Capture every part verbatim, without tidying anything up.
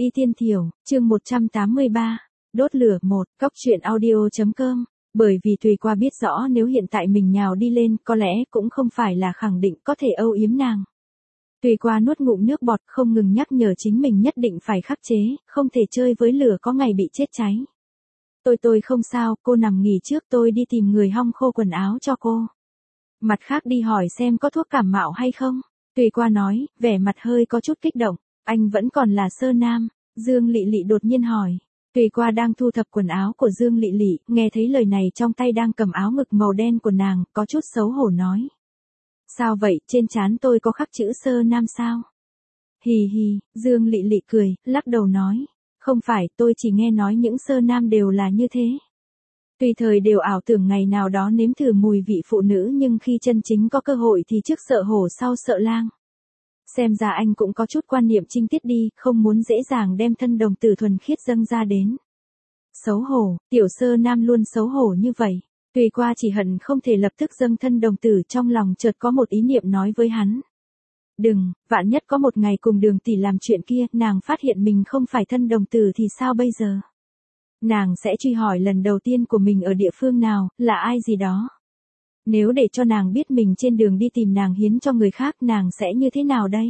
Y Tiên Thiểu, chương một trăm tám mươi ba, đốt lửa một, góc truyện audio.com, bởi vì Tùy Qua biết rõ nếu hiện tại mình nhào đi lên có lẽ cũng không phải là khẳng định có thể âu yếm nàng. Tùy Qua nuốt ngụm nước bọt không ngừng nhắc nhở chính mình nhất định phải khắc chế, không thể chơi với lửa có ngày bị chết cháy. Tôi tôi không sao, cô nằm nghỉ trước tôi đi tìm người hong khô quần áo cho cô. Mặt khác đi hỏi xem có thuốc cảm mạo hay không. Tùy Qua nói, vẻ mặt hơi có chút kích động. Anh vẫn còn là sơ nam. Dương Lị Lị đột nhiên hỏi. Tùy Qua đang thu thập quần áo của Dương Lị Lị, nghe thấy lời này trong tay đang cầm áo ngực màu đen của nàng, có chút xấu hổ nói. Sao vậy, trên trán tôi có khắc chữ sơ nam sao? Hì hì, Dương Lị Lị cười, lắc đầu nói. Không phải, tôi chỉ nghe nói những sơ nam đều là như thế. Tùy thời đều ảo tưởng ngày nào đó nếm thử mùi vị phụ nữ nhưng khi chân chính có cơ hội thì trước sợ hổ sau sợ lang. Xem ra anh cũng có chút quan niệm trinh tiết đi, không muốn dễ dàng đem thân đồng tử thuần khiết dâng ra đến. Xấu hổ, tiểu sơ nam luôn xấu hổ như vậy. Tùy Qua chỉ hận không thể lập tức dâng thân đồng tử, trong lòng chợt có một ý niệm nói với hắn. Đừng, vạn nhất có một ngày cùng Đường tỷ làm chuyện kia, nàng phát hiện mình không phải thân đồng tử thì sao bây giờ? Nàng sẽ truy hỏi lần đầu tiên của mình ở địa phương nào, là ai gì đó. Nếu để cho nàng biết mình trên đường đi tìm nàng hiến cho người khác, nàng sẽ như thế nào đây?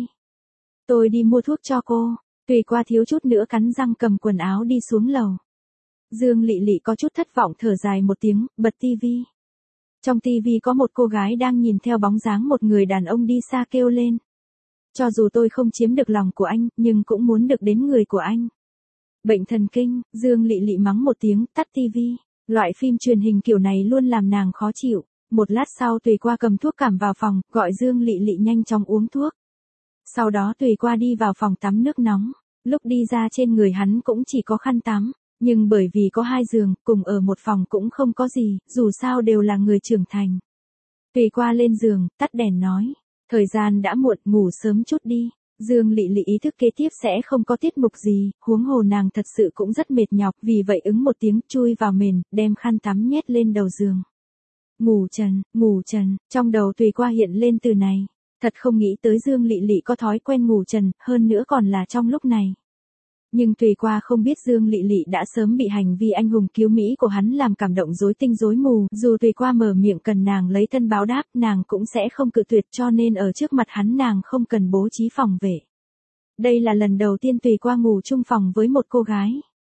Tôi đi mua thuốc cho cô. Tùy Qua thiếu chút nữa cắn răng cầm quần áo đi xuống lầu. Dương Lị Lị có chút thất vọng thở dài một tiếng, bật tivi. Trong tivi có một cô gái đang nhìn theo bóng dáng một người đàn ông đi xa kêu lên. Cho dù tôi không chiếm được lòng của anh, nhưng cũng muốn được đến người của anh. Bệnh thần kinh, Dương Lị Lị mắng một tiếng, tắt tivi. Loại phim truyền hình kiểu này luôn làm nàng khó chịu. Một lát sau Tùy Qua cầm thuốc cảm vào phòng, gọi Dương Lị Lị nhanh chóng uống thuốc. Sau đó Tùy Qua đi vào phòng tắm nước nóng. Lúc đi ra trên người hắn cũng chỉ có khăn tắm. Nhưng bởi vì có hai giường, cùng ở một phòng cũng không có gì, dù sao đều là người trưởng thành. Tùy Qua lên giường, tắt đèn nói. Thời gian đã muộn, ngủ sớm chút đi. Dương Lị Lị ý thức kế tiếp sẽ không có tiết mục gì, huống hồ nàng thật sự cũng rất mệt nhọc, vì vậy ứng một tiếng chui vào mền, đem khăn tắm nhét lên đầu giường. Ngủ trần, ngủ trần, trong đầu Tùy Qua hiện lên từ này. Thật không nghĩ tới Dương Lị Lị có thói quen ngủ trần, hơn nữa còn là trong lúc này. Nhưng Tùy Qua không biết Dương Lị Lị đã sớm bị hành vi anh hùng cứu Mỹ của hắn làm cảm động rối tinh rối mù, dù Tùy Qua mở miệng cần nàng lấy thân báo đáp, nàng cũng sẽ không cự tuyệt, cho nên ở trước mặt hắn nàng không cần bố trí phòng vệ. Đây là lần đầu tiên Tùy Qua ngủ chung phòng với một cô gái.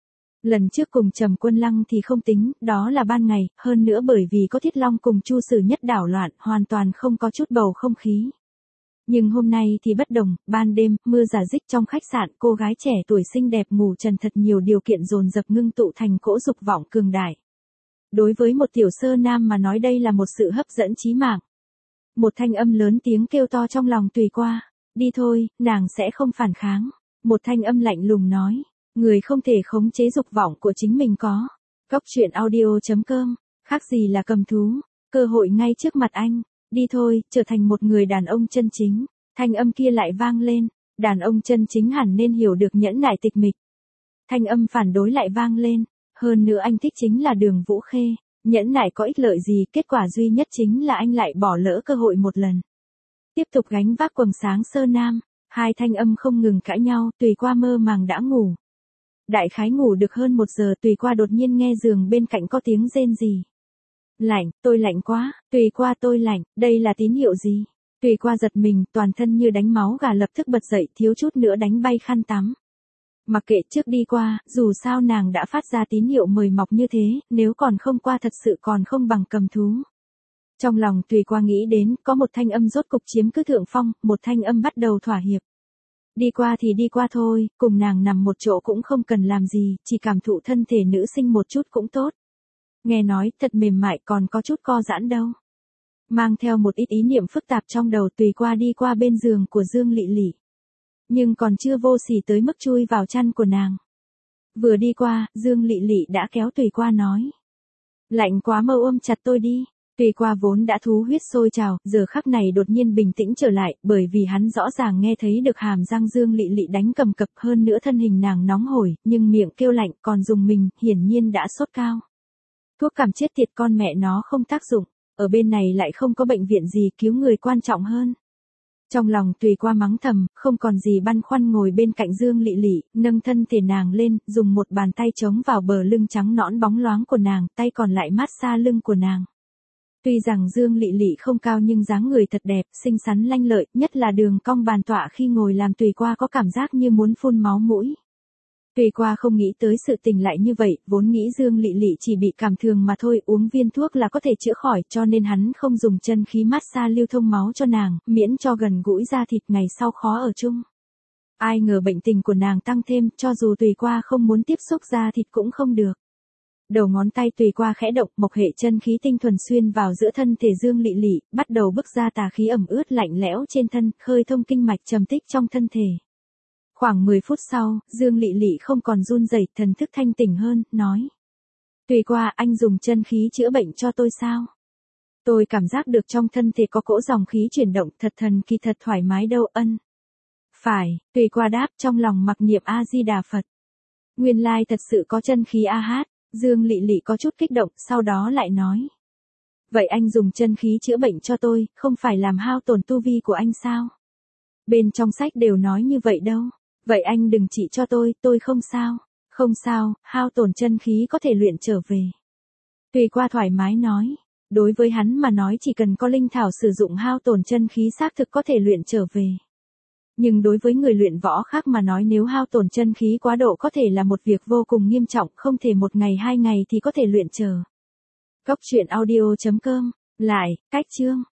Lần trước cùng Trầm Quân Lăng thì không tính, đó là ban ngày, hơn nữa bởi vì có Thiết Long cùng Chu Sử Nhất đảo loạn, hoàn toàn không có chút bầu không khí. Nhưng hôm nay thì bất đồng, ban đêm, mưa rả rích trong khách sạn, cô gái trẻ tuổi xinh đẹp ngủ trần, thật nhiều điều kiện dồn dập ngưng tụ thành cỗ dục vọng cường đại. Đối với một tiểu sơ nam mà nói đây là một sự hấp dẫn chí mạng. Một thanh âm lớn tiếng kêu to trong lòng Tùy Qua, đi thôi, nàng sẽ không phản kháng. Một thanh âm lạnh lùng nói, người không thể khống chế dục vọng của chính mình có. Góc truyện audio.com, khác gì là cầm thú, cơ hội ngay trước mặt anh. Đi thôi, trở thành một người đàn ông chân chính. Thanh âm kia lại vang lên, đàn ông chân chính hẳn nên hiểu được nhẫn nại tịch mịch. Thanh âm phản đối lại vang lên, hơn nữa anh thích chính là Đường Vũ Khê, nhẫn nại có ích lợi gì, kết quả duy nhất chính là anh lại bỏ lỡ cơ hội một lần. Tiếp tục gánh vác quầng sáng sơ nam, hai thanh âm không ngừng cãi nhau, Tùy Qua mơ màng đã ngủ. Đại khái ngủ được hơn một giờ, Tùy Qua đột nhiên nghe giường bên cạnh có tiếng rên rỉ. Lạnh, tôi lạnh quá, Tùy Qua tôi lạnh, đây là tín hiệu gì? Tùy Qua giật mình, toàn thân như đánh máu gà lập tức bật dậy, thiếu chút nữa đánh bay khăn tắm. Mặc kệ trước đi qua, dù sao nàng đã phát ra tín hiệu mời mọc như thế, nếu còn không qua thật sự còn không bằng cầm thú. Trong lòng Tùy Qua nghĩ đến, có một thanh âm rốt cục chiếm cứ thượng phong, một thanh âm bắt đầu thỏa hiệp. Đi qua thì đi qua thôi, cùng nàng nằm một chỗ cũng không cần làm gì, chỉ cảm thụ thân thể nữ sinh một chút cũng tốt. Nghe nói thật mềm mại còn có chút co giãn đâu. Mang theo một ít ý niệm phức tạp trong đầu Tùy Qua đi qua bên giường của Dương Lị Lị. Nhưng còn chưa vô sỉ tới mức chui vào chăn của nàng. Vừa đi qua, Dương Lị Lị đã kéo Tùy Qua nói. Lạnh quá mơ ôm chặt tôi đi. Tùy Qua vốn đã thú huyết sôi trào, giờ khắc này đột nhiên bình tĩnh trở lại, bởi vì hắn rõ ràng nghe thấy được hàm răng Dương Lị Lị đánh cầm cập, hơn nữa thân hình nàng nóng hổi, nhưng miệng kêu lạnh còn dùng mình, hiển nhiên đã sốt cao. Thuốc cảm chết tiệt con mẹ nó không tác dụng, ở bên này lại không có bệnh viện gì cứu người quan trọng hơn. Trong lòng Tùy Qua mắng thầm, không còn gì băn khoăn ngồi bên cạnh Dương Lệ Lệ, nâng thân thể nàng lên, dùng một bàn tay chống vào bờ lưng trắng nõn bóng loáng của nàng, tay còn lại mát xa lưng của nàng. Tuy rằng Dương Lệ Lệ không cao nhưng dáng người thật đẹp, xinh xắn lanh lợi, nhất là đường cong bàn tọa khi ngồi làm Tùy Qua có cảm giác như muốn phun máu mũi. Tùy Qua không nghĩ tới sự tình lại như vậy, vốn nghĩ Dương Lệ Lệ chỉ bị cảm thường mà thôi, uống viên thuốc là có thể chữa khỏi, cho nên hắn không dùng chân khí mát xa lưu thông máu cho nàng, miễn cho gần gũi da thịt ngày sau khó ở chung. Ai ngờ bệnh tình của nàng tăng thêm, cho dù Tùy Qua không muốn tiếp xúc da thịt cũng không được. Đầu ngón tay Tùy Qua khẽ động, mộc hệ chân khí tinh thuần xuyên vào giữa thân thể Dương Lệ Lệ, bắt đầu bức ra tà khí ẩm ướt lạnh lẽo trên thân, khơi thông kinh mạch trầm tích trong thân thể. Khoảng mười phút sau, Dương Lệ Lệ không còn run rẩy, thần thức thanh tỉnh hơn, nói. Tùy Qua, anh dùng chân khí chữa bệnh cho tôi sao? Tôi cảm giác được trong thân thể có cỗ dòng khí chuyển động, thật thần kỳ, thật thoải mái đâu. Ân. Phải, Tùy Qua đáp, trong lòng mặc niệm A-di-đà Phật. Nguyên lai thật sự có chân khí a hát, Dương Lệ Lệ có chút kích động, sau đó lại nói. Vậy anh dùng chân khí chữa bệnh cho tôi, không phải làm hao tổn tu vi của anh sao? Bên trong sách đều nói như vậy đâu. Vậy anh đừng trị cho tôi, tôi không sao. Không sao, hao tổn chân khí có thể luyện trở về. Tùy Qua thoải mái nói. Đối với hắn mà nói chỉ cần có linh thảo sử dụng hao tổn chân khí xác thực có thể luyện trở về. Nhưng đối với người luyện võ khác mà nói nếu hao tổn chân khí quá độ có thể là một việc vô cùng nghiêm trọng, không thể một ngày hai ngày thì có thể luyện trở. Cốc truyện audio chấm com. Lại, cách chương.